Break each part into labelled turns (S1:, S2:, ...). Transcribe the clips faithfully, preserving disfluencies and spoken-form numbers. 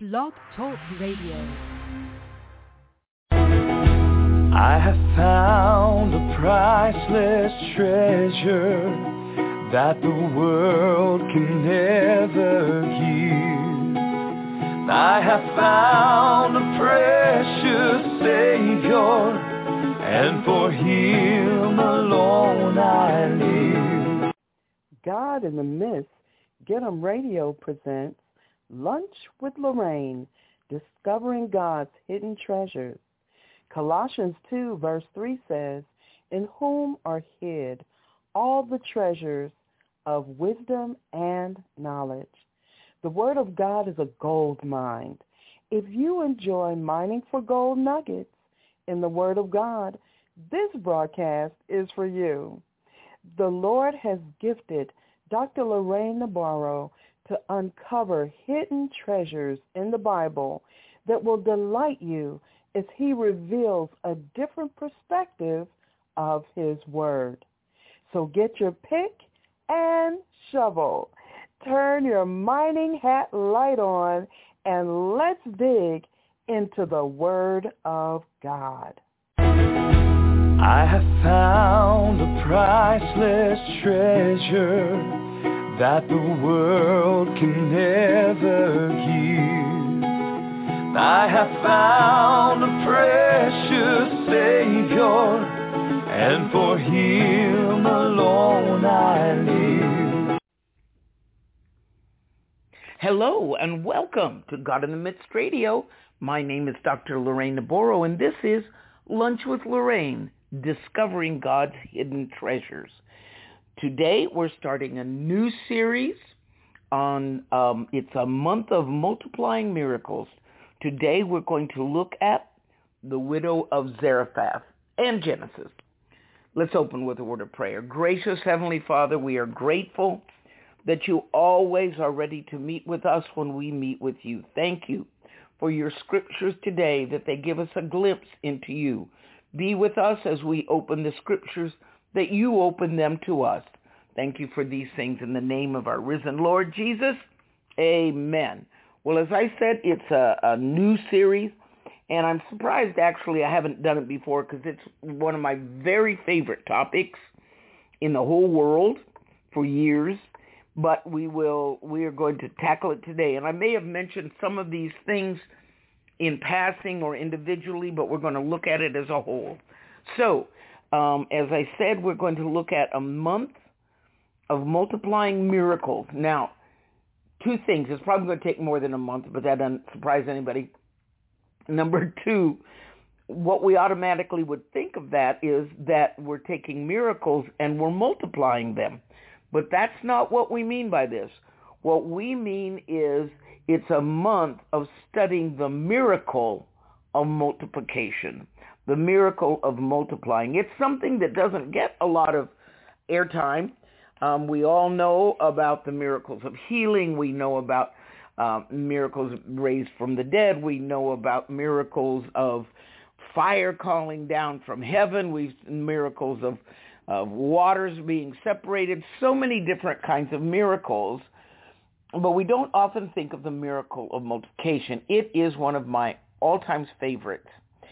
S1: Blog Talk Radio.
S2: I have found a priceless treasure that the world can never give. I have found a precious Savior, and for Him alone I live.
S3: God in the Midst, Get 'em Radio presents Lunch with Lorraine, Discovering God's Hidden Treasures. Colossians two verse three says, in whom are hid all the treasures of wisdom and knowledge. The Word of God is a gold mine. If you enjoy mining for gold nuggets in the Word of God, this broadcast is for you. The Lord has gifted Doctor Lorraine Nabarro to uncover hidden treasures in the Bible that will delight you as he reveals a different perspective of his word. So get your pick and shovel. Turn your mining hat light on, and let's dig into the Word of God.
S2: I have found a priceless treasure that the world can never give. I have found a precious Savior, and for Him alone I live.
S4: Hello and welcome to God in the Midst Radio. My name is Doctor Lorraine Nabarro, and this is Lunch with Lorraine, Discovering God's Hidden Treasures. Today we're starting a new series on, um, it's a month of multiplying miracles. Today we're going to look at the widow of Zarephath and Genesis. Let's open with a word of prayer. Gracious Heavenly Father, we are grateful that you always are ready to meet with us when we meet with you. Thank you for your scriptures today, that they give us a glimpse into you. Be with us as we open the scriptures, that you open them to us. Thank you for these things in the name of our risen Lord Jesus. Amen. Well, as I said, it's a, a new series, and I'm surprised actually I haven't done it before, because it's one of my very favorite topics in the whole world for years. But we will, we are going to tackle it today. And I may have mentioned some of these things in passing or individually, but we're going to look at it as a whole. So, um, as I said, we're going to look at a month of multiplying miracles. Now, two things. It's probably going to take more than a month, but that doesn't surprise anybody. Number two, what we automatically would think of that is that we're taking miracles and we're multiplying them. But that's not what we mean by this. What we mean is it's a month of studying the miracle of multiplication, the miracle of multiplying. It's something that doesn't get a lot of airtime. Um, we all know about the miracles of healing. We know about um, miracles raised from the dead. We know about miracles of fire calling down from heaven. We've miracles of of waters being separated, so many different kinds of miracles, but we don't often think of the miracle of multiplication. It is one of my all-time favorites.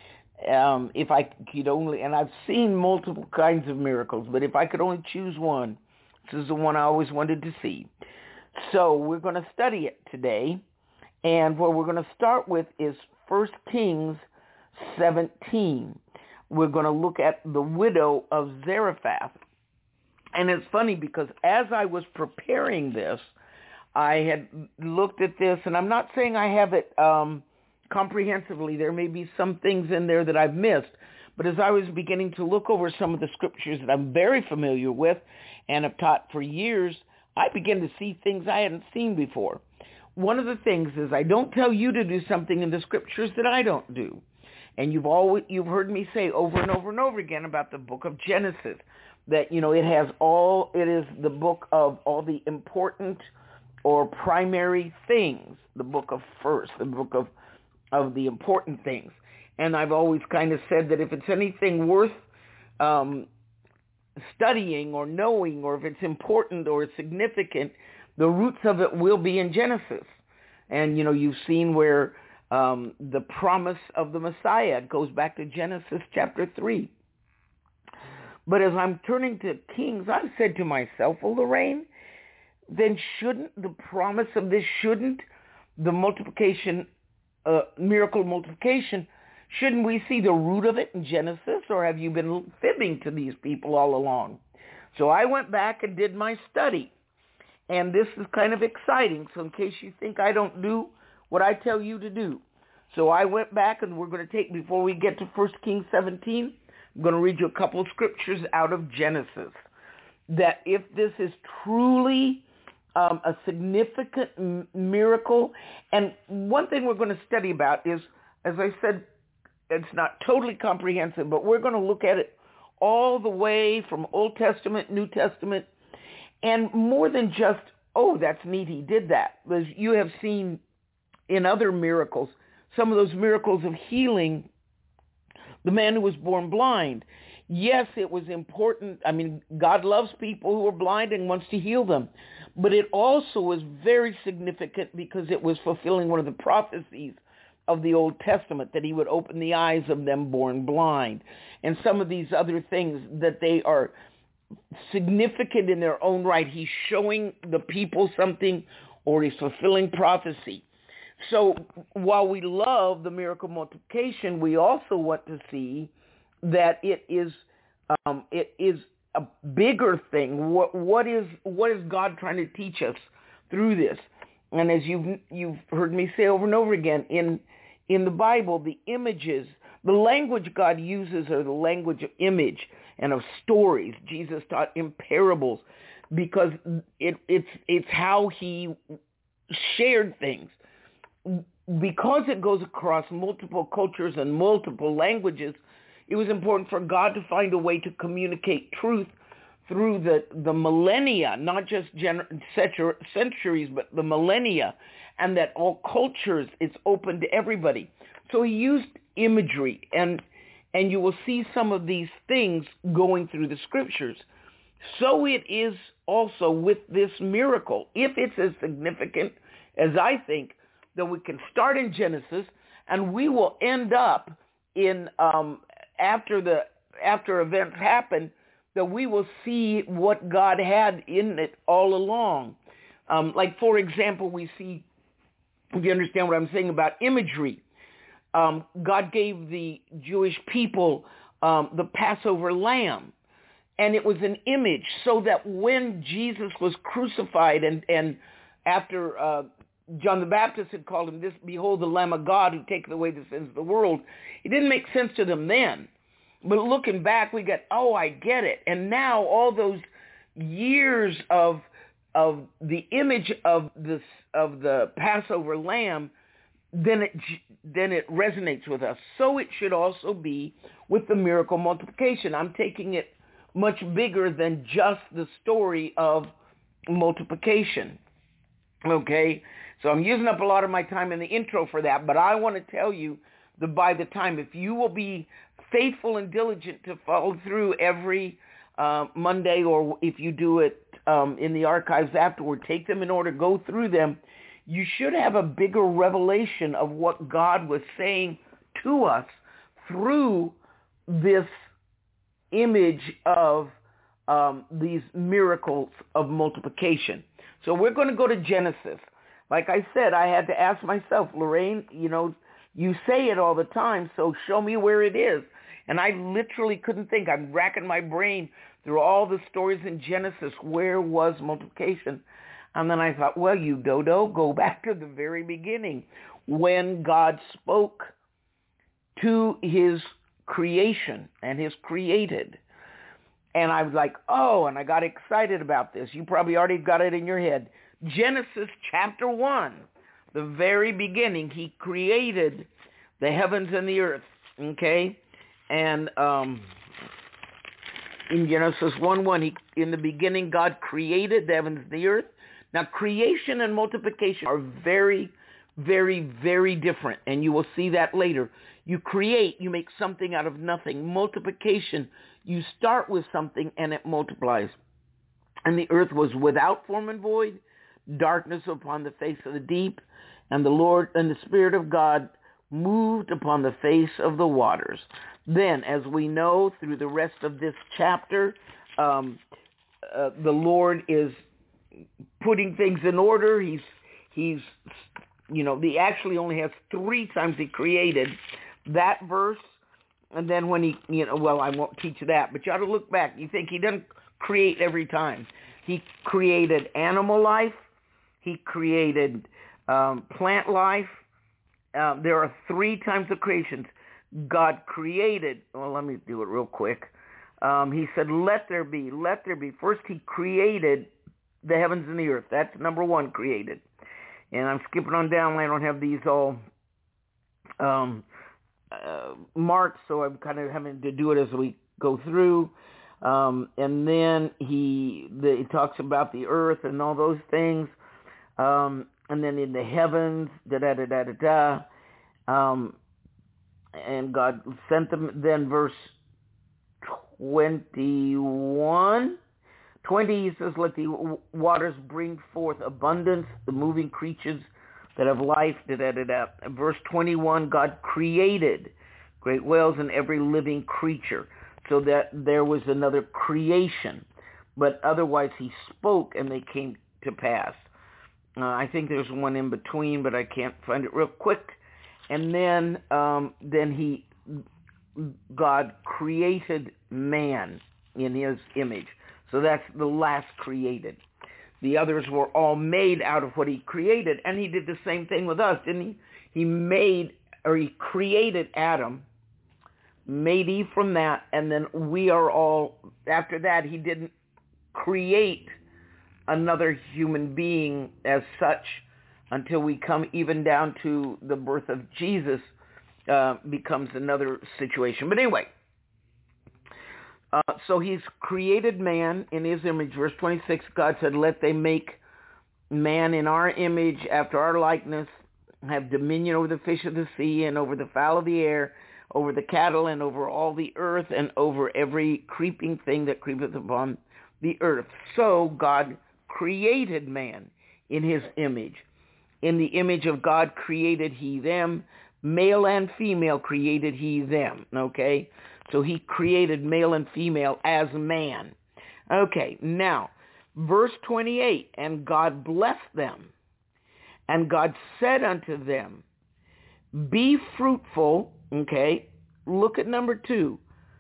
S4: Um, if I could only, and I've seen multiple kinds of miracles, but if I could only choose one, this is the one I always wanted to see. So we're going to study it today, and what we're going to start with is First Kings seventeen. We're going to look at the widow of Zarephath. And it's funny because as I was preparing this, I had looked at this, and I'm not saying I have it um, comprehensively. There may be some things in there that I've missed. But as I was beginning to look over some of the scriptures that I'm very familiar with and have taught for years, I began to see things I hadn't seen before. One of the things is I don't tell you to do something in the scriptures that I don't do. And you've always you've heard me say over and over and over again about the book of Genesis, that, you know, it has all, it is the book of all the important or primary things, the book of first, the book of, of the important things. And I've always kind of said that if it's anything worth um, studying or knowing, or if it's important or it's significant, the roots of it will be in Genesis. And, you know, you've seen where um, the promise of the Messiah goes back to Genesis chapter three. But as I'm turning to Kings, I've said to myself, well, Lorraine, then shouldn't the promise of this, shouldn't the multiplication, uh, miracle multiplication, shouldn't we see the root of it in Genesis, or have you been fibbing to these people all along? So I went back and did my study, and this is kind of exciting, so in case you think I don't do what I tell you to do. So I went back, and we're going to take, before we get to First Kings seventeen, I'm going to read you a couple of scriptures out of Genesis, that if this is truly um, a significant m- miracle, and one thing we're going to study about is, as I said, it's not totally comprehensive, but we're going to look at it all the way from Old Testament, New Testament, and more than just, oh, that's neat, he did that. As you have seen in other miracles, some of those miracles of healing, the man who was born blind. Yes, it was important. I mean, God loves people who are blind and wants to heal them. But it also was very significant because it was fulfilling one of the prophecies of the Old Testament, that he would open the eyes of them born blind. And some of these other things, that they are significant in their own right. He's showing the people something, or he's fulfilling prophecy. So while we love the miracle multiplication, we also want to see that it is um, it is a bigger thing. What what is what is God trying to teach us through this? And as you've you've heard me say over and over again, in in the Bible, the images, the language God uses are the language of image and of stories. Jesus taught in parables because it, it's it's how he shared things. Because it goes across multiple cultures and multiple languages, it was important for God to find a way to communicate truth through the, the millennia, not just gener- centuries, but the millennia, and that all cultures, it's open to everybody. So he used imagery, and and you will see some of these things going through the scriptures. So it is also with this miracle. If it's as significant as I think, then we can start in Genesis, and we will end up in um, after the after events happen, that we will see what God had in it all along. Um, like, for example, we see, if you understand what I'm saying about imagery, um, God gave the Jewish people um, the Passover lamb, and it was an image, so that when Jesus was crucified, and, and after uh, John the Baptist had called him this, behold, the Lamb of God who taketh away the sins of the world, it didn't make sense to them then. But looking back, we got, oh, I get it. And now all those years of of the image of this of the Passover lamb, then it then it resonates with us. So it should also be with the miracle multiplication. I'm taking it much bigger than just the story of multiplication. Okay? So I'm using up a lot of my time in the intro for that, but I want to tell you that by the time, if you will be faithful and diligent to follow through every uh, Monday, or if you do it um, in the archives afterward, take them in order, go through them, you should have a bigger revelation of what God was saying to us through this image of um, these miracles of multiplication. So we're going to go to Genesis. Like I said, I had to ask myself, Lorraine, you know, you say it all the time, so show me where it is. And I literally couldn't think. I'm racking my brain through all the stories in Genesis. Where was multiplication? And then I thought, well, you dodo, go back to the very beginning when God spoke to his creation and his created. And I was like, oh, and I got excited about this. You probably already got it in your head. Genesis chapter one, the very beginning, he created the heavens and the earth, okay? And um, in Genesis one one, he, in the beginning, God created the heavens and the earth. Now, creation and multiplication are very, very, very different, and you will see that later. You create, you make something out of nothing. Multiplication, you start with something and it multiplies. And the earth was without form and void, darkness upon the face of the deep, And the Lord and the Spirit of God moved upon the face of the waters. Then, as we know through the rest of this chapter, um, uh, the Lord is putting things in order. He's, he's, you know, he actually only has three times he created that verse. And then when he, you know, well, I won't teach that, but you ought to look back. You think he doesn't create every time. He created animal life. He created um, plant life. Um, there are three times of creations. God created, well, let me do it real quick. Um, he said, let there be, let there be. First, he created the heavens and the earth. That's number one, created. And I'm skipping on down. I don't have these all um, uh, marked, so I'm kind of having to do it as we go through. Um, and then he, the, he talks about the earth and all those things. Um, and then in the heavens, da-da-da-da-da-da. Um, and God sent them, then verse twenty-one. twenty, he says, let the waters bring forth abundance, the moving creatures that have life, da-da-da-da. Verse twenty-one, God created great whales and every living creature, so that there was another creation. But otherwise he spoke and they came to pass. Uh, I think there's one in between, but I can't find it real quick. And then, um, then he, God created man in his image. So that's the last created. The others were all made out of what he created. And he did the same thing with us, didn't he? He made, or he created Adam, made Eve from that, and then we are all, after that, he didn't create another human being as such until we come even down to the birth of Jesus, uh, becomes another situation. But anyway, uh, so he's created man in his image. Verse twenty-six, God said, let they make man in our image, after our likeness, have dominion over the fish of the sea and over the fowl of the air, over the cattle and over all the earth and over every creeping thing that creepeth upon the earth. So God created man in his image. In the image of God created he them. Male and female created he them. Okay? So he created male and female as man. Okay, now, verse twenty-eight, and God blessed them. And God said unto them, be fruitful. Okay, look at number two.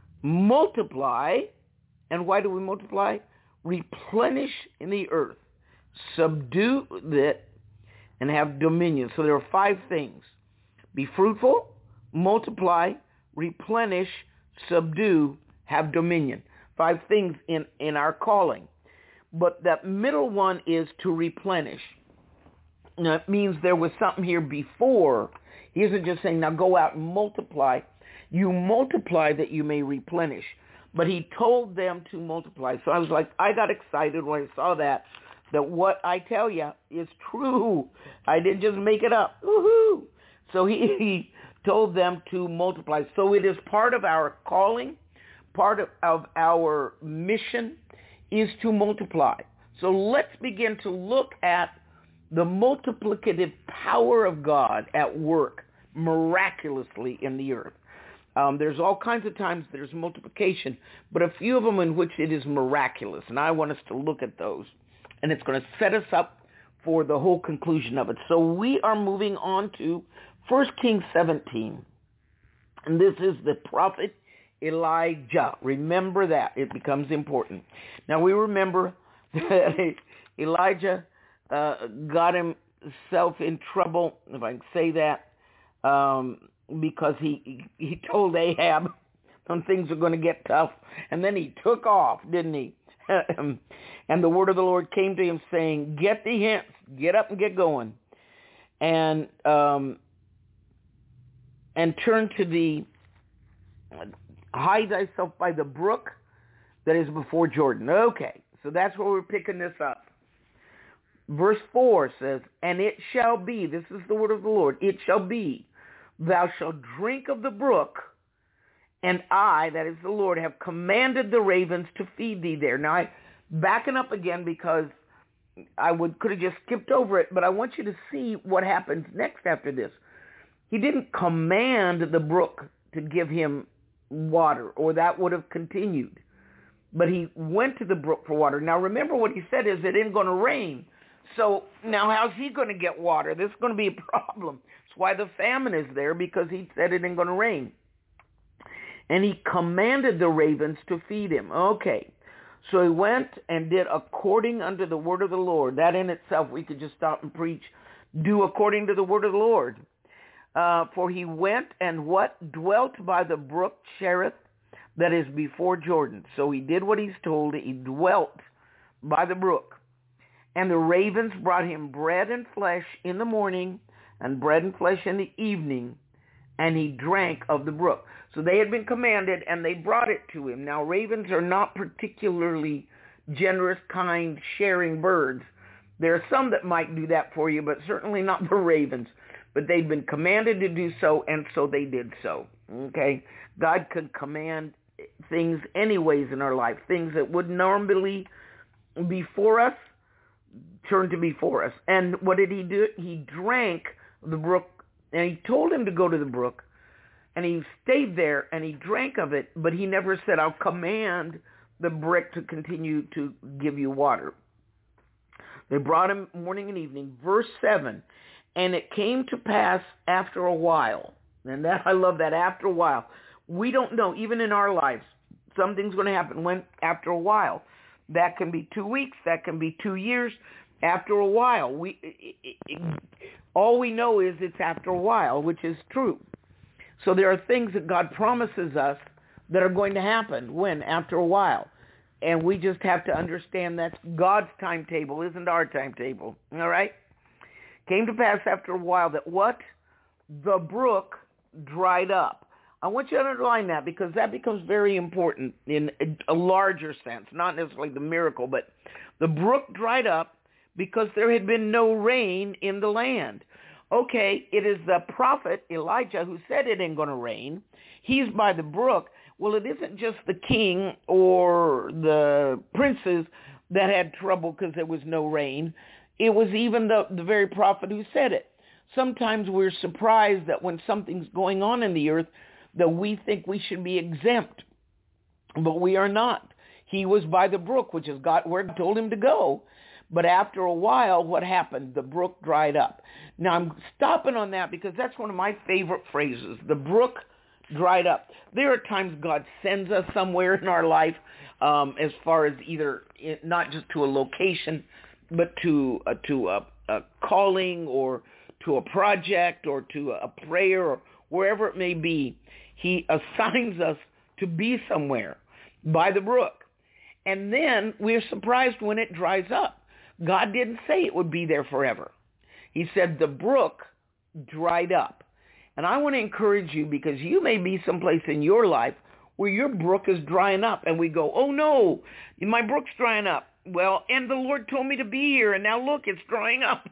S4: Multiply. And why do we multiply? Replenish in the earth. Subdue it and have dominion. So there are five things. Be fruitful, multiply, replenish, subdue, have dominion. Five things in, in our calling. But that middle one is to replenish. Now, it means there was something here before. He isn't just saying, now go out and multiply. You multiply that you may replenish. But he told them to multiply. So I was like, I got excited when I saw that, that what I tell you is true. I didn't just make it up. Woohoo! So he, he told them to multiply. So it is part of our calling, part of, of our mission is to multiply. So let's begin to look at the multiplicative power of God at work miraculously in the earth. Um, there's all kinds of times there's multiplication, but a few of them in which it is miraculous, and I want us to look at those, and it's going to set us up for the whole conclusion of it. So we are moving on to First Kings seventeen, and this is the prophet Elijah. Remember that. It becomes important. Now we remember that Elijah uh, got himself in trouble, if I can say that, um, because he he told Ahab when things are going to get tough, and then he took off, didn't he? And the word of the Lord came to him saying, get thee hence, get up and get going, and um, and turn to the, hide thyself by the brook that is before Jordan. Okay, so that's where we're picking this up. Verse four says, and it shall be, this is the word of the Lord, it shall be, thou shalt drink of the brook, and I, that is the Lord, have commanded the ravens to feed thee there. Now, I backing up again because I would could have just skipped over it, but I want you to see what happens next after this. He didn't command the brook to give him water, or that would have continued. But he went to the brook for water. Now remember what he said is it ain't going to rain. So now how's he going to get water? This is going to be a problem. That's why the famine is there, because he said it ain't going to rain. And he commanded the ravens to feed him. Okay. So he went and did according unto the word of the Lord. That in itself, we could just stop and preach. Do according to the word of the Lord. Uh, for he went and what? Dwelt by the brook Cherith, that is before Jordan. So he did what he's told. He dwelt by the brook. And the ravens brought him bread and flesh in the morning, and bread and flesh in the evening, and he drank of the brook. So they had been commanded, and they brought it to him. Now, ravens are not particularly generous, kind, sharing birds. There are some that might do that for you, but certainly not the ravens. But they'd been commanded to do so, and so they did so. Okay? God could command things anyways in our life. Things that would normally be for us, turn to be for us. And what did he do? He drank the brook, and he told him to go to the brook, and he stayed there, and he drank of it, but he never said, I'll command the brook to continue to give you water. They brought him morning and evening. Verse seven, and it came to pass after a while, and that I love that, after a while. We don't know, even in our lives, something's going to happen when after a while. That can be two weeks, that can be two years. After a while, we it, it, it, all we know is it's after a while, which is true. So there are things that God promises us that are going to happen when? After a while. And we just have to understand that's God's timetable, isn't our timetable. All right? Came to pass after a while that what? The brook dried up. I want you to underline that, because that becomes very important in a larger sense, not necessarily the miracle, but the brook dried up because there had been no rain in the land. Okay, it is the prophet Elijah who said it ain't going to rain. He's by the brook. Well, it isn't just the king or the princes that had trouble because there was no rain. It was even the, the very prophet who said it. Sometimes we're surprised that when something's going on in the earth, that we think we should be exempt, but we are not. He was by the brook, which is God, where God told him to go. But after a while, what happened? The brook dried up. Now, I'm stopping on that because that's one of my favorite phrases. The brook dried up. There are times God sends us somewhere in our life, um, as far as either not just to a location, but to uh, to a, a calling or to a project or to a prayer or wherever it may be. He assigns us to be somewhere by the brook. And then we're surprised when it dries up. God didn't say it would be there forever. He said the brook dried up. And I want to encourage you, because you may be someplace in your life where your brook is drying up, and we go, oh no, my brook's drying up. Well, and the Lord told me to be here, and now look, it's drying up.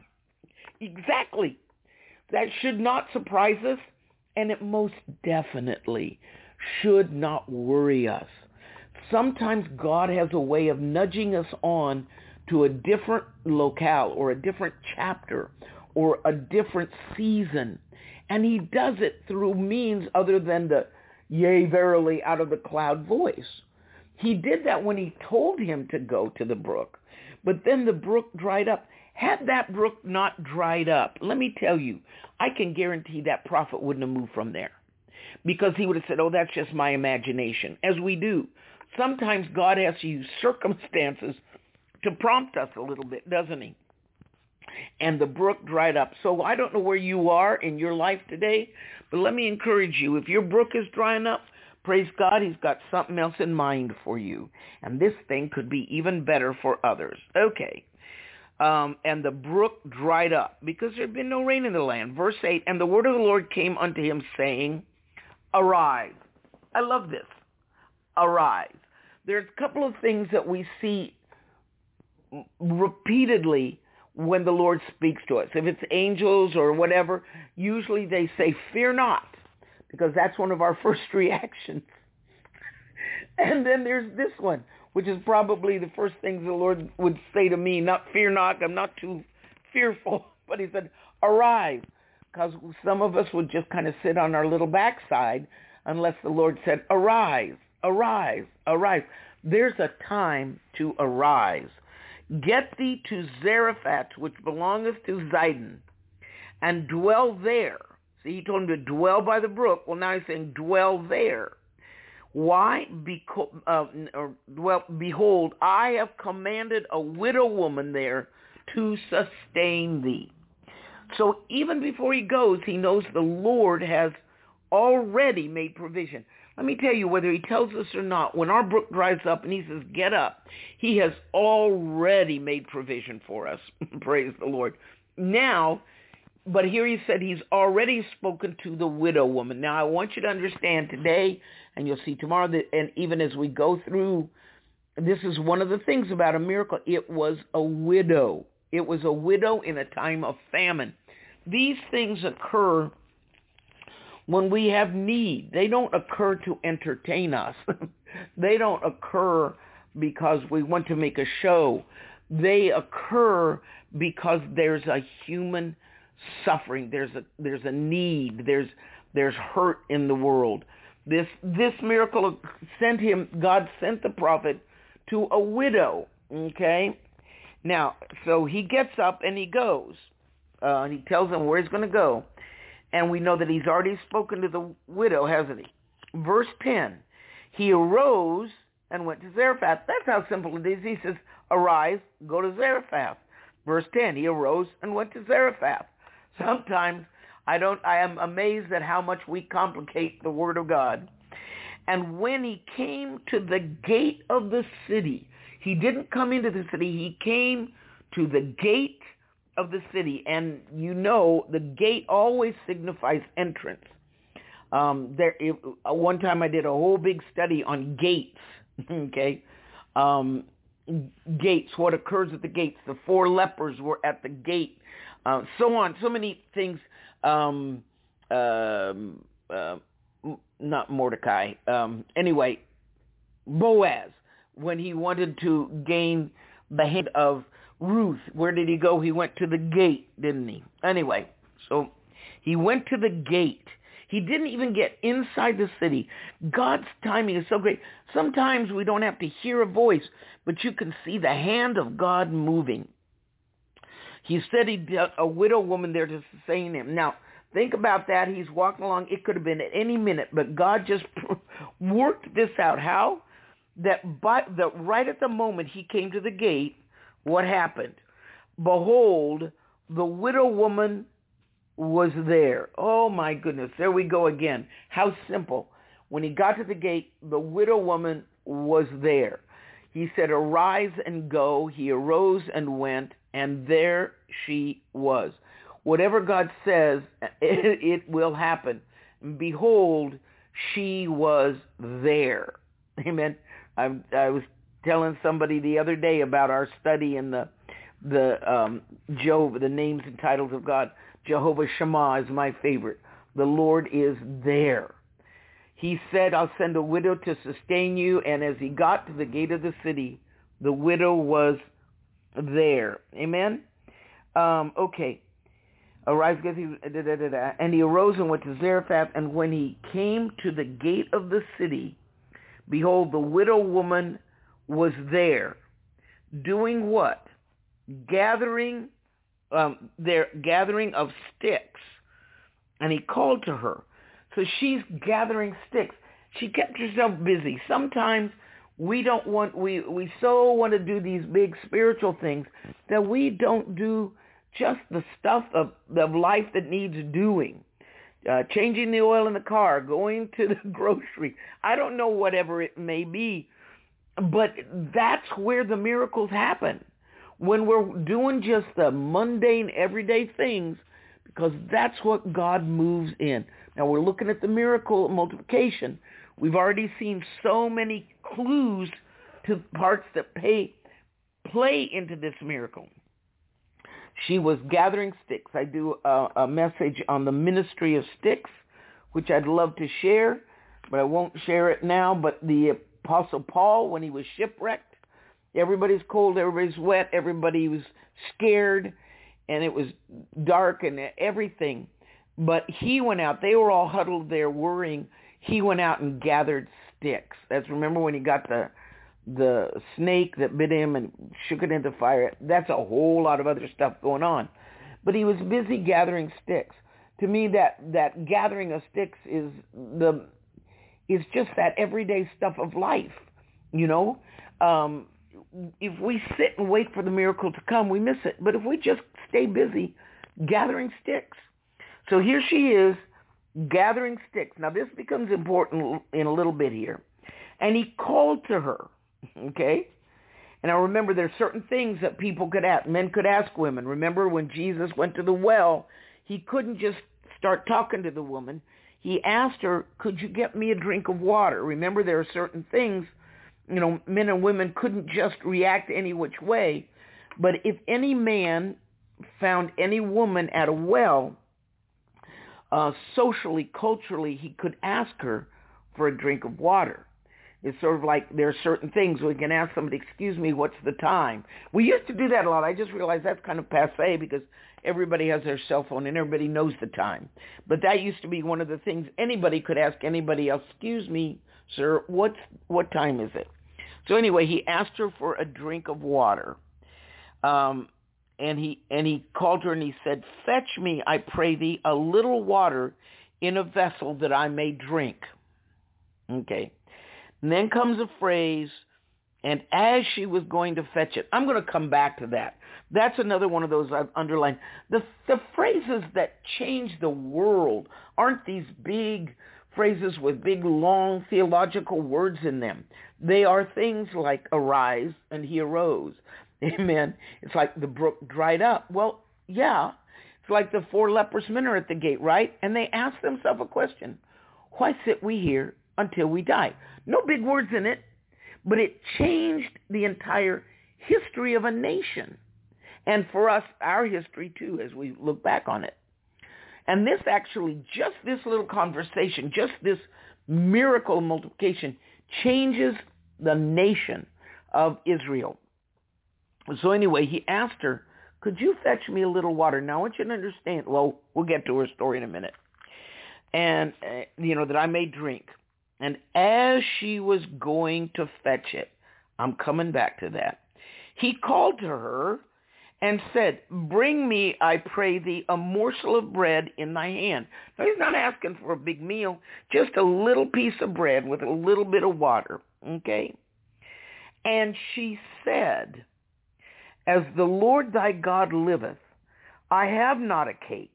S4: Exactly. That should not surprise us. And it most definitely should not worry us. Sometimes God has a way of nudging us on to a different locale or a different chapter or a different season. And he does it through means other than the yea, verily, out of the cloud voice. He did that when he told him to go to the brook. But then the brook dried up. Had that brook not dried up, let me tell you, I can guarantee that prophet wouldn't have moved from there, because he would have said, oh, that's just my imagination, as we do. Sometimes God has to use circumstances to prompt us a little bit, doesn't he? And the brook dried up. So I don't know where you are in your life today, but let me encourage you. If your brook is drying up, praise God, he's got something else in mind for you. And this thing could be even better for others. Okay. Um, and the brook dried up because there had been no rain in the land. Verse eight, and the word of the Lord came unto him, saying, arise. I love this. Arise. There's a couple of things that we see repeatedly when the Lord speaks to us. If it's angels or whatever, usually they say, fear not, because that's one of our first reactions. And then there's this one, which is probably the first thing the Lord would say to me, not fear not, I'm not too fearful, but he said, arise, because some of us would just kind of sit on our little backside unless the Lord said, arise, arise, arise. There's a time to arise. Get thee to Zarephath, which belongeth to Zidon, and dwell there. See, he told him to dwell by the brook. Well, now he's saying dwell there. Why? Because, uh, or, well, behold, I have commanded a widow woman there to sustain thee. So even before he goes, he knows the Lord has already made provision. Let me tell you, whether he tells us or not, when our brook dries up and he says, get up, he has already made provision for us. Praise the Lord. Now, but here he said he's already spoken to the widow woman. Now, I want you to understand today, and you'll see tomorrow, that, and even as we go through, this is one of the things about a miracle. It was a widow. It was a widow in a time of famine. These things occur when we have need. They don't occur to entertain us. They don't occur because we want to make a show. They occur because there's a human suffering. There's a there's a need. There's there's hurt in the world. This this miracle sent him. God sent the prophet to a widow. Okay. Now, so he gets up and he goes. Uh, and he tells them where he's going to go. And we know that he's already spoken to the widow, hasn't he? Verse ten, he arose and went to Zarephath. That's how simple it is. He says, arise, go to Zarephath. Verse ten, he arose and went to Zarephath. Sometimes I don't. I am amazed at how much we complicate the word of God. And when he came to the gate of the city, he didn't come into the city. He came to the gate of the city. And you know, the gate always signifies entrance. Um, there, it, uh, one time I did a whole big study on gates. Okay, um, gates. What occurs at the gates? The four lepers were at the gate. Uh, so on. So many things. Um, um, uh, not Mordecai. Um, anyway, Boaz, when he wanted to gain the hand of Ruth, where did he go? He went to the gate, didn't he? Anyway, so he went to the gate. He didn't even get inside the city. God's timing is so great. Sometimes we don't have to hear a voice, but you can see the hand of God moving. He said he got a widow woman there to sustain him. Now, think about that. He's walking along. It could have been at any minute, but God just worked this out. How? That by the right at the moment he came to the gate, what happened? Behold, the widow woman was there. Oh my goodness, there we go again. How simple. When he got to the gate, the widow woman was there. He said, arise and go. He arose and went, and there she was. Whatever God says, it, it will happen. Behold, she was there. Amen. I, I was telling somebody the other day about our study in the the um, Job, the names and titles of God. Jehovah Shammah is my favorite. The Lord is there. He said, I'll send a widow to sustain you. And as he got to the gate of the city, the widow was there. Amen? Um, okay. Arise, and he arose and went to Zarephath. And when he came to the gate of the city, behold, the widow woman was there. Doing what? Gathering Um, their gathering of sticks, and he called to her. So she's gathering sticks. She kept herself busy. Sometimes we don't want, we, we so want to do these big spiritual things that we don't do just the stuff of, of life that needs doing. Uh, changing the oil in the car, going to the grocery. I don't know, whatever it may be, but that's where the miracles happen. When we're doing just the mundane, everyday things, because that's what God moves in. Now, we're looking at the miracle of multiplication. We've already seen so many clues to parts that pay, play into this miracle. She was gathering sticks. I do a, a message on the ministry of sticks, which I'd love to share, but I won't share it now. But the Apostle Paul when he was shipwrecked. Everybody's cold, everybody's wet, everybody was scared, and it was dark and everything. But he went out. They were all huddled there worrying. He went out and gathered sticks. That's, remember when he got the the snake that bit him and shook it into fire? That's a whole lot of other stuff going on. But he was busy gathering sticks. To me, that, that gathering of sticks is the is just that everyday stuff of life, you know. Um, if we sit and wait for the miracle to come, we miss it. But if we just stay busy gathering sticks. So here she is gathering sticks. Now, this becomes important in a little bit here. And he called to her, okay? And I remember there's certain things that people could ask, men could ask women. Remember when Jesus went to the well, he couldn't just start talking to the woman. He asked her, could you get me a drink of water? Remember, there are certain things, you know, men and women couldn't just react any which way. But if any man found any woman at a well, uh, socially, culturally, he could ask her for a drink of water. It's sort of like there are certain things we can ask somebody, excuse me, what's the time? We used to do that a lot. I just realized that's kind of passé because everybody has their cell phone and everybody knows the time. But that used to be one of the things anybody could ask anybody else, excuse me, sir, what's, what time is it? So anyway, he asked her for a drink of water. Um, and he and he called her and he said, fetch me, I pray thee, a little water in a vessel that I may drink. Okay. And then comes a phrase, and as she was going to fetch it. I'm going to come back to that. That's another one of those I've underlined. The, the phrases that change the world aren't these big phrases with big, long theological words in them. They are things like arise and he arose. Amen. It's like the brook dried up. Well, yeah. It's like the four leprous men are at the gate, right? And they ask themselves a question. Why sit we here until we die? No big words in it, but it changed the entire history of a nation. And for us, our history too, as we look back on it. And this actually, just this little conversation, just this miracle of multiplication changes the nation of Israel. So anyway, he asked her, could you fetch me a little water? Now I want you to understand, well, we'll get to her story in a minute. And, uh, you know, that I may drink. And as she was going to fetch it, I'm coming back to that, he called to her and said, bring me, I pray thee, a morsel of bread in thy hand. Now, he's not asking for a big meal, just a little piece of bread with a little bit of water, okay? And she said, as the Lord thy God liveth, I have not a cake,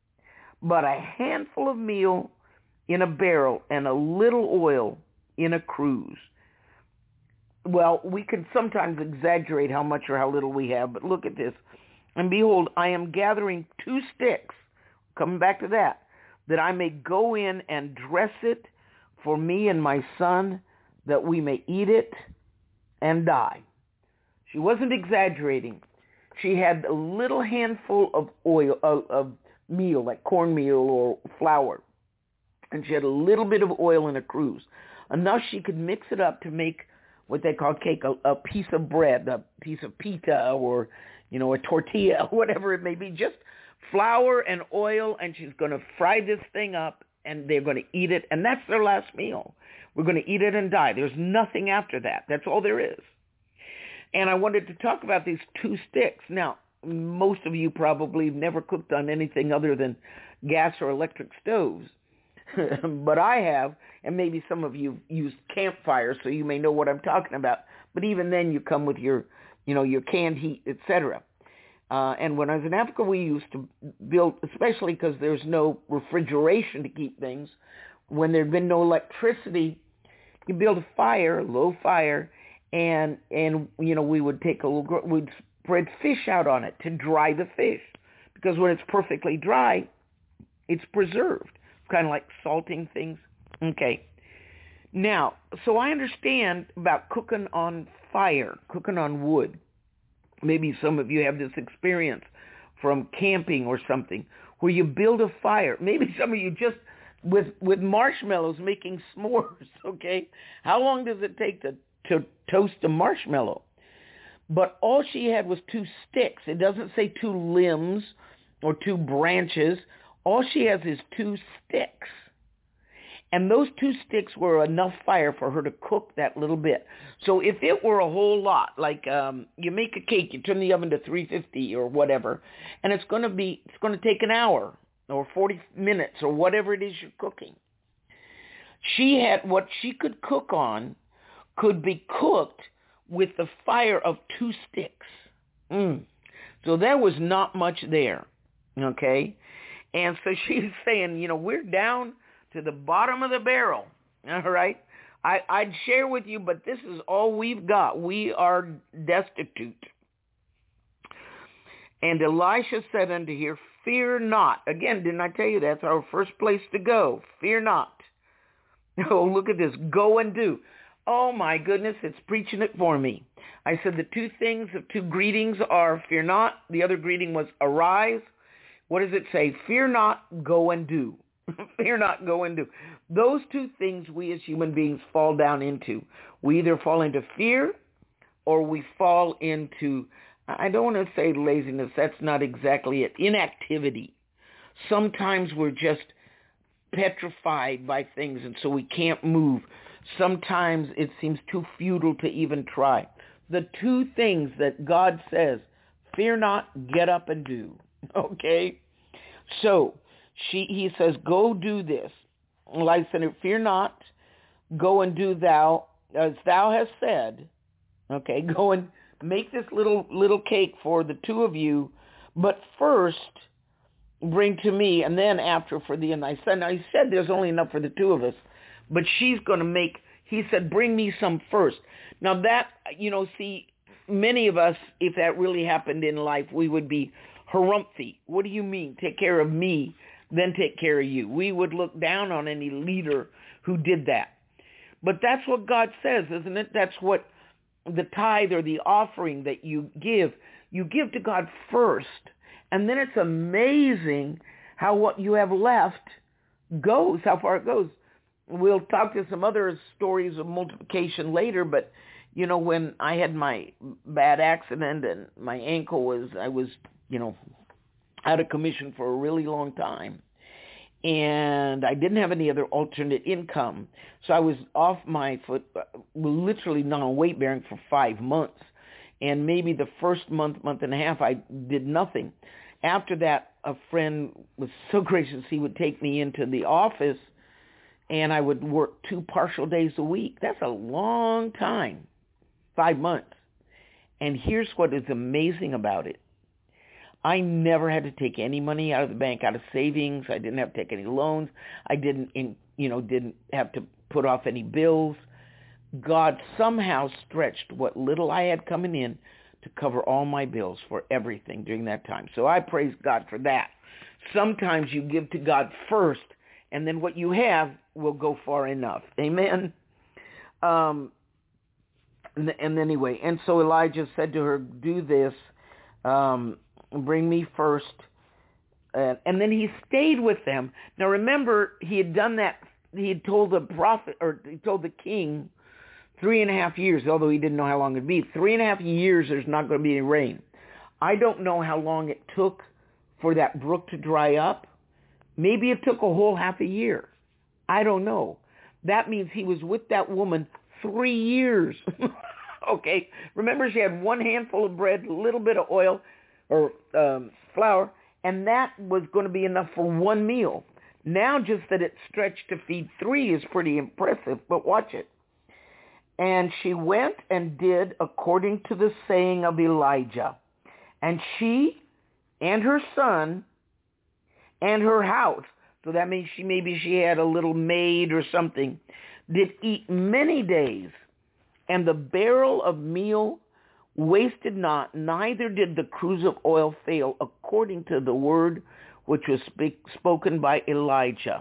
S4: but a handful of meal in a barrel and a little oil in a cruse. Well, we can sometimes exaggerate how much or how little we have, but look at this. And behold, I am gathering two sticks, coming back to that, that I may go in and dress it for me and my son, that we may eat it and die. She wasn't exaggerating. She had a little handful of oil, of, of meal, like cornmeal or flour. And she had a little bit of oil in a cruse, enough she could mix it up to make what they call cake, a, a piece of bread, a piece of pita, or, you know, a tortilla, whatever it may be, just flour and oil, and she's going to fry this thing up, and they're going to eat it, and that's their last meal. We're going to eat it and die. There's nothing after that. That's all there is. And I wanted to talk about these two sticks. Now, most of you probably have never cooked on anything other than gas or electric stoves. But I have, and maybe some of you use campfires, so you may know what I'm talking about. But even then, you come with your, you know, your canned heat, et cetera. Uh, and when I was in Africa, we used to build, especially because there's no refrigeration to keep things. When there'd been no electricity, you build a fire, a low fire, and and you know we would take a little, we'd spread fish out on it to dry the fish, because when it's perfectly dry, it's preserved. Kind of like salting things. Okay. Now, so I understand about cooking on fire, cooking on wood. Maybe some of you have this experience from camping or something where you build a fire. Maybe some of you just with with marshmallows making s'mores, okay? How long does it take to, to toast a marshmallow? But all she had was two sticks. It doesn't say two limbs or two branches. All she has is two sticks. And those two sticks were enough fire for her to cook that little bit. So if it were a whole lot, like um, you make a cake, you turn the oven to three fifty or whatever, and it's going to be, it's going to take an hour or forty minutes or whatever it is you're cooking. She had, what she could cook on could be cooked with the fire of two sticks. Mm. So there was not much there, okay? And so she's saying, you know, we're down to the bottom of the barrel, all right? I, I'd share with you, but this is all we've got. We are destitute. And Elisha said unto her, fear not. Again, didn't I tell you that's our first place to go? Fear not. Oh, look at this. Go and do. Oh, my goodness, it's preaching it for me. I said the two things, the two greetings are fear not. The other greeting was arise. What does it say? Fear not, go and do. Fear not, go and do. Those two things we as human beings fall down into. We either fall into fear or we fall into, I don't want to say laziness. That's not exactly it. Inactivity. Sometimes we're just petrified by things, and so we can't move. Sometimes it seems too futile to even try. The two things that God says, fear not, get up and do. Okay? So, she, he says, go do this. Like I said, fear not, go and do thou, as thou hast said. Okay, go and make this little little cake for the two of you, but first bring to me, and then after for thee and thy son. Now, he said there's only enough for the two of us, but she's going to make, he said, bring me some first. Now that, you know, see, many of us, if that really happened in life, we would be harumphy. What do you mean? Take care of me, then take care of you. We would look down on any leader who did that. But that's what God says, isn't it? That's what the tithe or the offering that you give, you give to God first. And then it's amazing how what you have left goes, how far it goes. We'll talk to some other stories of multiplication later, but, you know, when I had my bad accident and my ankle was, I was, you know, out of commission for a really long time. And I didn't have any other alternate income. So I was off my foot, literally non-weight bearing for five months. And maybe the first month, month and a half, I did nothing. After that, a friend was so gracious, he would take me into the office, and I would work two partial days a week. That's a long time, five months. And here's what is amazing about it. I never had to take any money out of the bank, out of savings. I didn't have to take any loans. I didn't, in, you know, didn't have to put off any bills. God somehow stretched what little I had coming in to cover all my bills for everything during that time. So I praise God for that. Sometimes you give to God first, and then what you have will go far enough. Amen? Um, and, and anyway, and so Elijah said to her, do this, um, bring me first. Uh, and then he stayed with them. Now remember, he had done that, he had told the prophet, or he told the king, three and a half years, although he didn't know how long it would be. Three and a half years, there's not going to be any rain. I don't know how long it took for that brook to dry up. Maybe it took a whole half a year. I don't know. That means he was with that woman three years. Okay. Remember, she had one handful of bread, a little bit of oil or um, flour, and that was going to be enough for one meal. Now, just that it stretched to feed three is pretty impressive, but watch it. And she went and did according to the saying of Elijah. And she and her son and her house, so that means she maybe she had a little maid or something, did eat many days. And the barrel of meal wasted not, neither did the cruse of oil fail, according to the word which was speak, spoken by Elijah.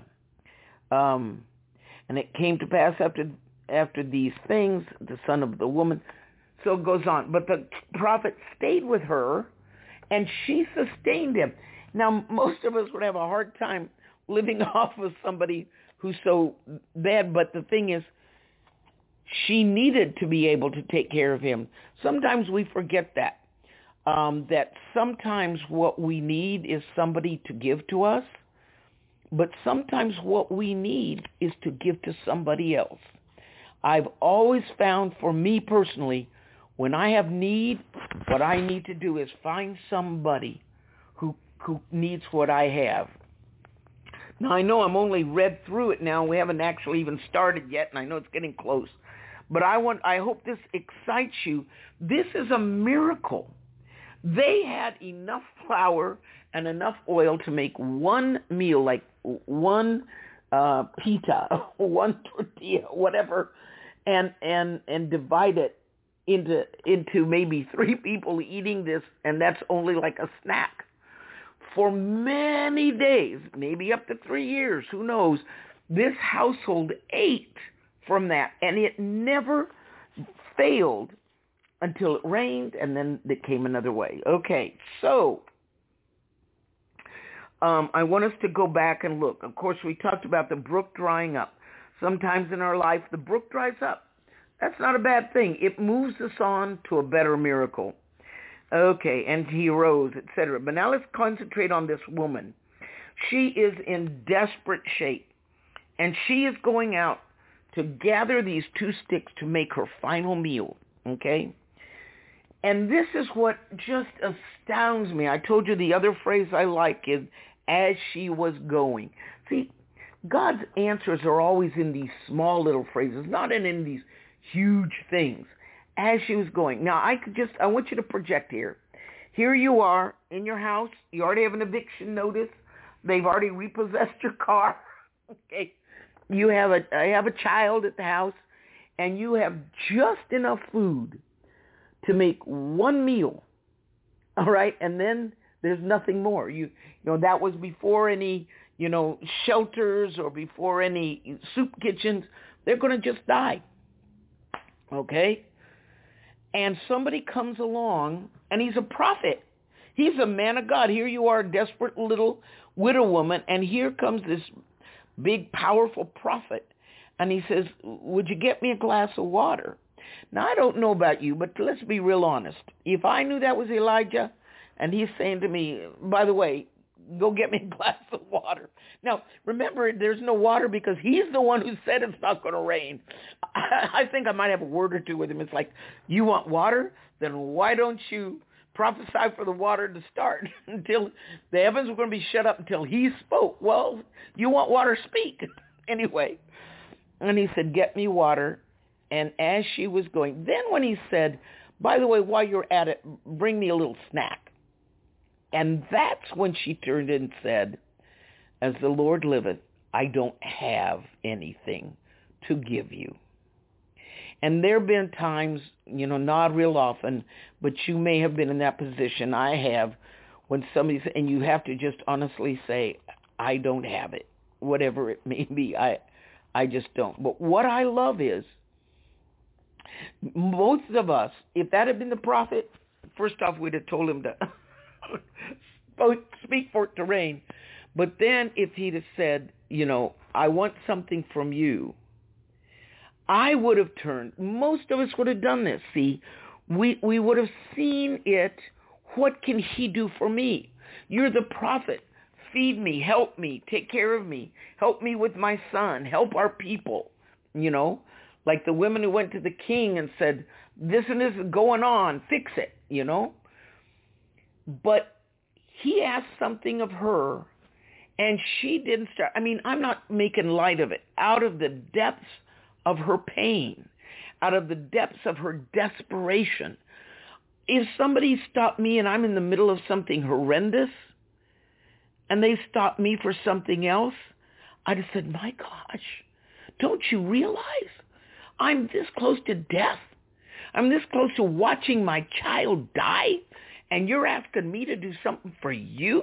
S4: Um, and it came to pass after after these things, the son of the woman, so it goes on. But the prophet stayed with her, and she sustained him. Now, most of us would have a hard time living off of somebody who's so bad. But the thing is, she needed to be able to take care of him. Sometimes we forget that, um, that sometimes what we need is somebody to give to us, but sometimes what we need is to give to somebody else. I've always found, for me personally, when I have need, what I need to do is find somebody who who needs what I have. Now, I know I'm only read through it now. We haven't actually even started yet, and I know it's getting close. But I want, I hope this excites you. This is a miracle. They had enough flour and enough oil to make one meal, like one uh, pita, one tortilla, whatever, and and and divide it into into maybe three people eating this, and that's only like a snack. For many days, maybe up to three years, who knows, this household ate from that, and it never failed until it rained, and then it came another way. Okay, so um, I want us to go back and look. Of course, we talked about the brook drying up. Sometimes in our life, the brook dries up. That's not a bad thing. It moves us on to a better miracle. Okay, and he rose, et cetera. But now let's concentrate on this woman. She is in desperate shape, and she is going out to gather these two sticks to make her final meal, okay? And this is what just astounds me. I told you the other phrase I like is, as she was going. See, God's answers are always in these small little phrases, not in, in these huge things. As she was going. Now, I could just, I want you to project here. Here you are in your house. You already have an eviction notice. They've already repossessed your car. Okay. You have a, I have a child at the house, and you have just enough food to make one meal. All right. And then there's nothing more. You, you know, that was before any, you know, shelters or before any soup kitchens. They're going to just die. Okay. And somebody comes along, and he's a prophet. He's a man of God. Here you are, a desperate little widow woman, and here comes this big, powerful prophet. And he says, would you get me a glass of water? Now, I don't know about you, but let's be real honest. If I knew that was Elijah, and he's saying to me, by the way, go get me a glass of water. Now, remember, there's no water because he's the one who said it's not going to rain. I, I think I might have a word or two with him. It's like, you want water? Then why don't you prophesy for the water to start until the heavens were going to be shut up until he spoke? Well, you want water, speak. Anyway, and he said, get me water. And as she was going, then when he said, by the way, while you're at it, bring me a little snack. And that's when she turned and said, as the Lord liveth, I don't have anything to give you. And there have been times, you know, not real often, but you may have been in that position. I have, when somebody's, and you have to just honestly say, I don't have it, whatever it may be. I, I just don't. But what I love is, most of us, if that had been the prophet, first off, we'd have told him to speak for it to rain. But then if he'd have said, you know, I want something from you, I would have turned. Most of us would have done this. See, we, we would have seen it. What can he do for me? You're the prophet. Feed me, help me, take care of me, help me with my son, help our people, you know, like the women who went to the king and said, this and this is going on, fix it, you know. But he asked something of her, and she didn't start. I mean, I'm not making light of it. Out of the depths of her pain, out of the depths of her desperation, if somebody stopped me and I'm in the middle of something horrendous, and they stopped me for something else, I'd have said, my gosh, don't you realize I'm this close to death? I'm this close to watching my child die, and you're asking me to do something for you?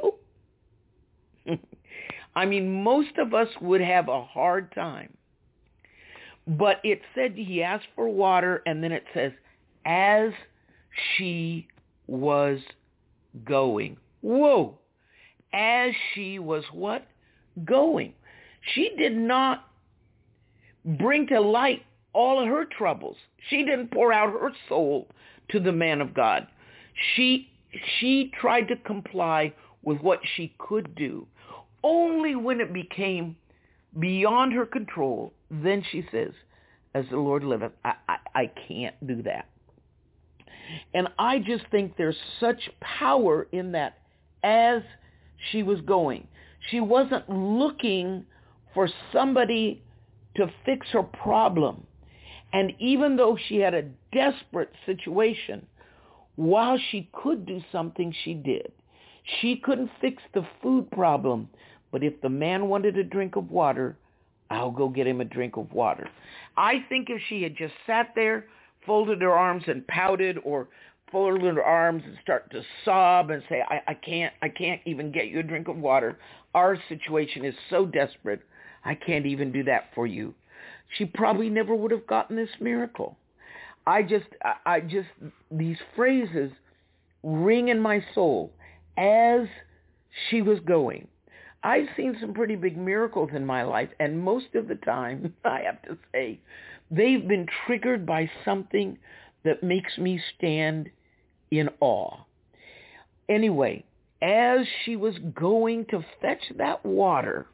S4: I mean, most of us would have a hard time. But it said he asked for water, and then it says, as she was going. Whoa. As she was what? going. She did not bring to light all of her troubles. She didn't pour out her soul to the man of God. She she tried to comply with what she could do. Only when it became beyond her control, then she says, as the Lord liveth, I, I, I can't do that. And I just think there's such power in that as she was going. She wasn't looking for somebody to fix her problem. And even though she had a desperate situation, while she could do something, she did. She couldn't fix the food problem, but if the man wanted a drink of water, I'll go get him a drink of water. I think if she had just sat there, folded her arms and pouted, or folded her arms and start to sob and say, I, I can't, I can't even get you a drink of water. Our situation is so desperate, I can't even do that for you. She probably never would have gotten this miracle. I just, I, I just, these phrases ring in my soul as she was going. I've seen some pretty big miracles in my life, and most of the time, I have to say, they've been triggered by something that makes me stand in awe. Anyway, as she was going to fetch that water,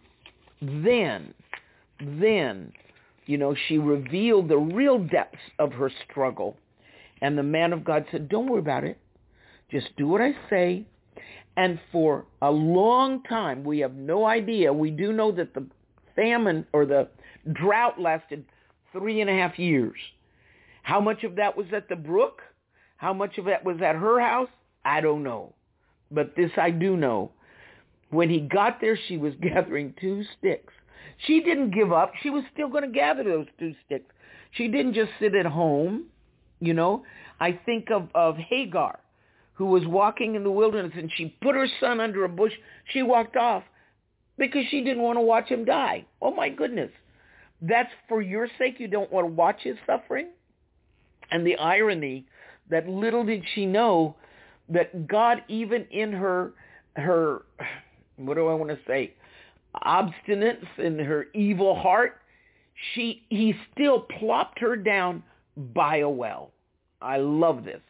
S4: then, then, you know, she revealed the real depths of her struggle. And the man of God said, don't worry about it. Just do what I say. And for a long time, we have no idea. We do know that the famine or the drought lasted three and a half years. How much of that was at the brook? How much of that was at her house? I don't know. But this I do know. When he got there, she was gathering two sticks. She didn't give up. She was still going to gather those two sticks. She didn't just sit at home, you know. I think of, of Hagar, who was walking in the wilderness, and she put her son under a bush. She walked off because she didn't want to watch him die. Oh, my goodness. That's for your sake. You don't want to watch his suffering. And the irony that little did she know that God, even in her, her, what do I want to say, obstinance in her evil heart, she he still plopped her down by a well. I love this.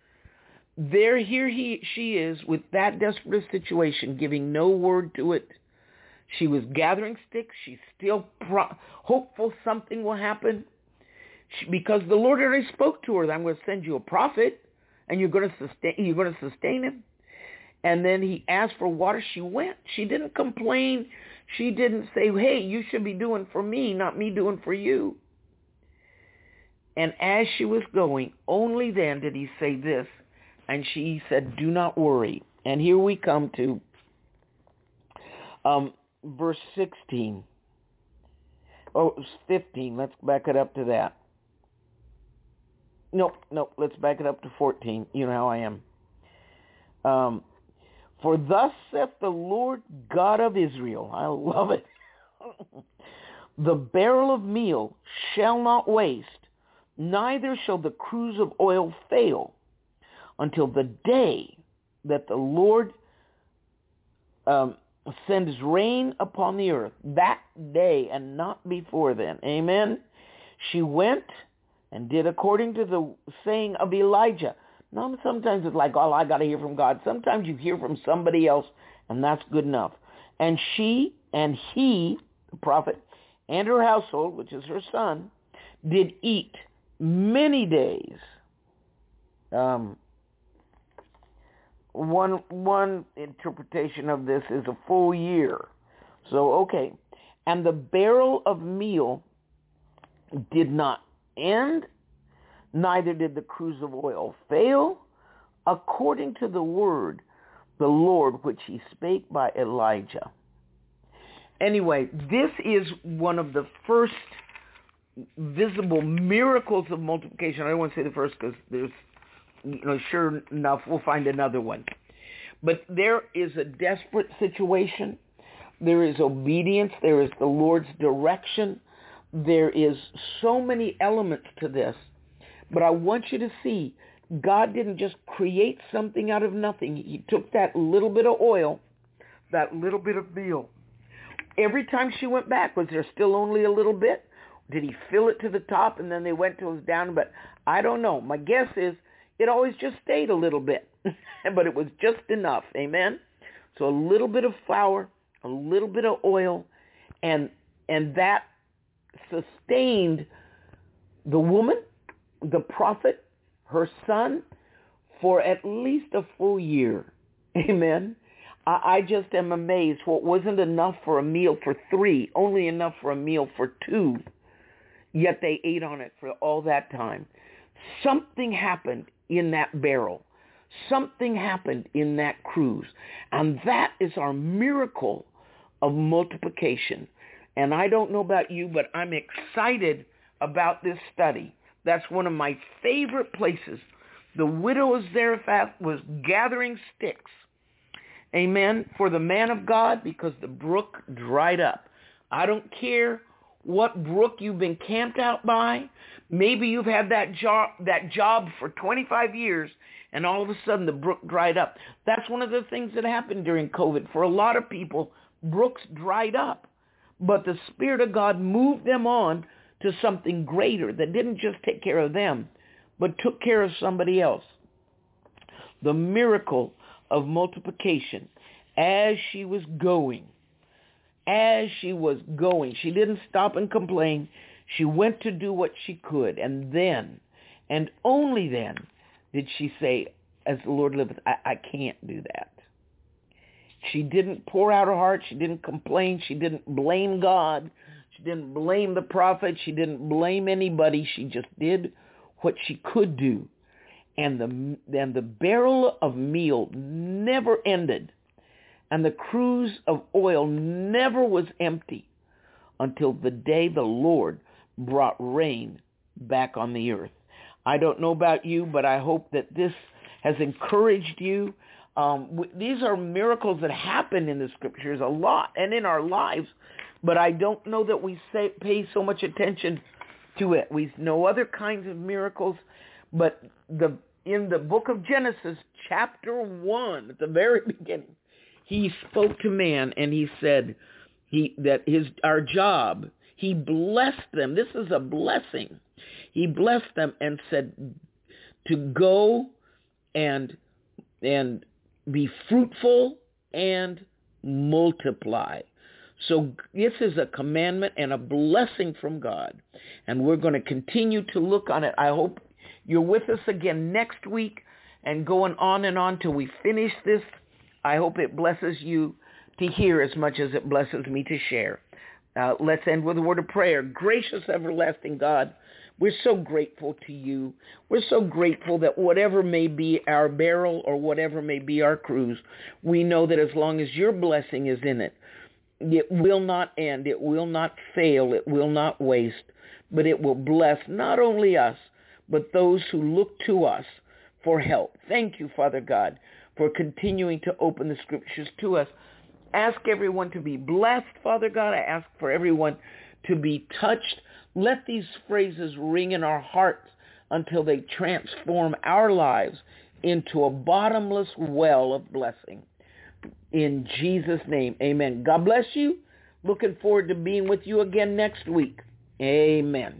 S4: There, here he she is with that desperate situation, giving no word to it. She was gathering sticks. She's still pro- hopeful something will happen, she, because the Lord already spoke to her. I'm going to send you a prophet, and you're going to sustain. You're going to sustain him. And then he asked for water. She went. She didn't complain. She didn't say, hey, you should be doing for me, not me doing for you. And as she was going, only then did he say this. And she said, do not worry. And here we come to um, verse sixteen. Oh, it was fifteen. Let's back it up to that. Nope, nope. Let's back it up to fourteen. You know how I am. Um, For thus saith the Lord God of Israel. I love it. The barrel of meal shall not waste, neither shall the cruse of oil fail, until the day that the Lord um, sends rain upon the earth. That day, and not before then. Amen. She went and did according to the saying of Elijah. Now, sometimes it's like, oh, I got to hear from God. Sometimes you hear from somebody else, and that's good enough. And she and he, the prophet, and her household, which is her son, did eat many days. Um, one one interpretation of this is a full year. So, okay. And the barrel of meal did not end, neither did the cruse of oil fail, according to the word, the Lord, which he spake by Elijah. Anyway, this is one of the first visible miracles of multiplication. I don't want to say the first because there's, you know, sure enough, we'll find another one. But there is a desperate situation. There is obedience. There is the Lord's direction. There is so many elements to this. But I want you to see, God didn't just create something out of nothing. He took that little bit of oil, that little bit of meal, every time she went back, was there still only a little bit? Did he fill it to the top and then they went till it was down? But I don't know. My guess is it always just stayed a little bit, but it was just enough. Amen? So a little bit of flour, a little bit of oil, and and that sustained the woman, the prophet, her son, for at least a full year. Amen? I, I just am amazed. What wasn't enough for a meal for three, only enough for a meal for two, yet they ate on it for all that time. Something happened in that barrel. Something happened in that cruise. And that is our miracle of multiplication. And I don't know about you, but I'm excited about this study. That's one of my favorite places. The widow of Zarephath was gathering sticks, amen, for the man of God because the brook dried up. I don't care what brook you've been camped out by. Maybe you've had that job, that job for twenty-five years, and all of a sudden the brook dried up. That's one of the things that happened during COVID. For a lot of people, brooks dried up, but the Spirit of God moved them on to something greater that didn't just take care of them, but took care of somebody else. The miracle of multiplication. As she was going, as she was going, she didn't stop and complain. She went to do what she could. And then, and only then, did she say, as the Lord liveth, I, I can't do that. She didn't pour out her heart. She didn't complain. She didn't blame God. She didn't blame the prophet. She didn't blame anybody. She just did what she could do. And the, and the barrel of meal never ended. And the cruse of oil never was empty until the day the Lord brought rain back on the earth. I don't know about you, but I hope that this has encouraged you. Um, w- these are miracles that happen in the scriptures a lot and in our lives, but I don't know that we say, pay so much attention to it. We know other kinds of miracles, but the in the book of Genesis, chapter one, at the very beginning, he spoke to man and he said he that his our job, he blessed them. This is a blessing. He blessed them and said to go and and be fruitful and multiply. So this is a commandment and a blessing from God. And we're going to continue to look on it. I hope you're with us again next week and going on and on till we finish this. I hope it blesses you to hear as much as it blesses me to share. Uh, let's end with a word of prayer. Gracious, everlasting God, we're so grateful to you. We're so grateful that whatever may be our barrel or whatever may be our cruise, we know that as long as your blessing is in it, it will not end, it will not fail, it will not waste, but it will bless not only us, but those who look to us for help. Thank you, Father God, for continuing to open the scriptures to us. Ask everyone to be blessed, Father God. I ask for everyone to be touched. Let these phrases ring in our hearts until they transform our lives into a bottomless well of blessing. In Jesus' name, amen. God bless you. Looking forward to being with you again next week. Amen.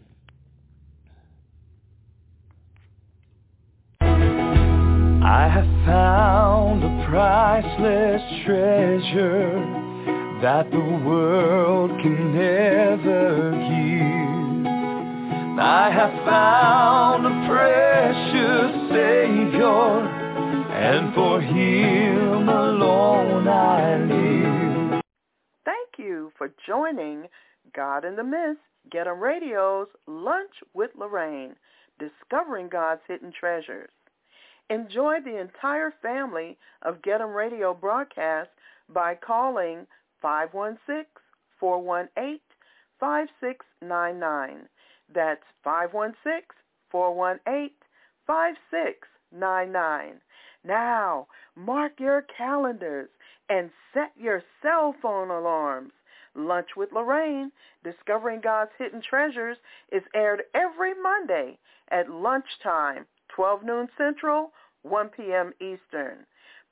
S2: I have found a priceless treasure that the world can never give. I have found a precious Savior, and for him alone I live.
S3: Thank you for joining God in the Midst, Get 'em Radio's Lunch with Lorraine, Discovering God's Hidden Treasures. Enjoy the entire family of Get 'em Radio broadcasts by calling five one six, four one eight, five six nine nine. That's five one six, four one eight, five six nine nine. Now, mark your calendars and set your cell phone alarms. Lunch with Lorraine, Discovering God's Hidden Treasures, is aired every Monday at lunchtime, twelve noon Central, one p.m. Eastern.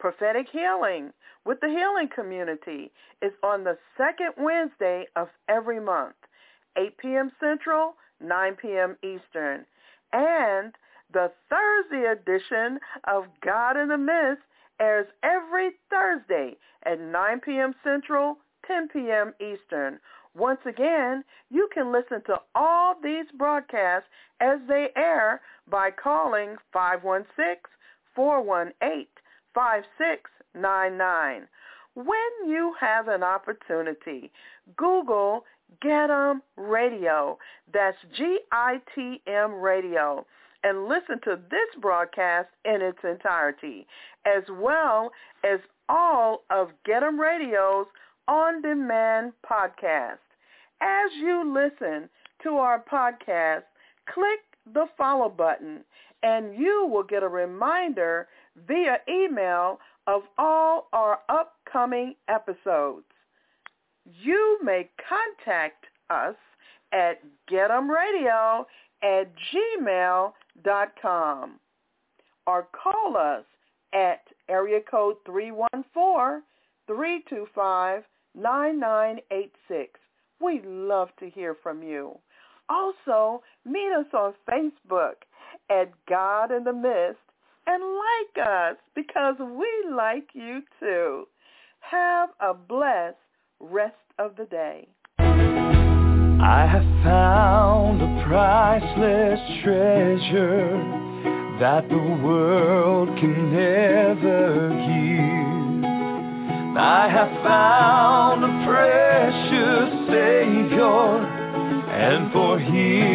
S3: Prophetic Healing with the Healing Community is on the second Wednesday of every month, eight p.m. Central, nine p.m. Eastern. And the Thursday edition of God in the Mist airs every Thursday at nine p.m. Central, ten p.m. Eastern. Once again, you can listen to all these broadcasts as they air by calling five one six, four one eight, five six nine nine. When you have an opportunity, Google Get 'em Radio. That's G I T M Radio. And listen to this broadcast in its entirety, as well as all of Get 'em Radio's on-demand podcast. As you listen to our podcast, click the follow button, and you will get a reminder via email of all our upcoming episodes. You may contact us at getemradio at gmail dot com or call us at area code three one four, three two five, nine nine eight six. We'd love to hear from you. Also, meet us on Facebook at God in the Mist and like us because we like you too. Have a blessed rest of the day.
S2: I have found a priceless treasure that the world can never give. I have found a precious Savior, and for Him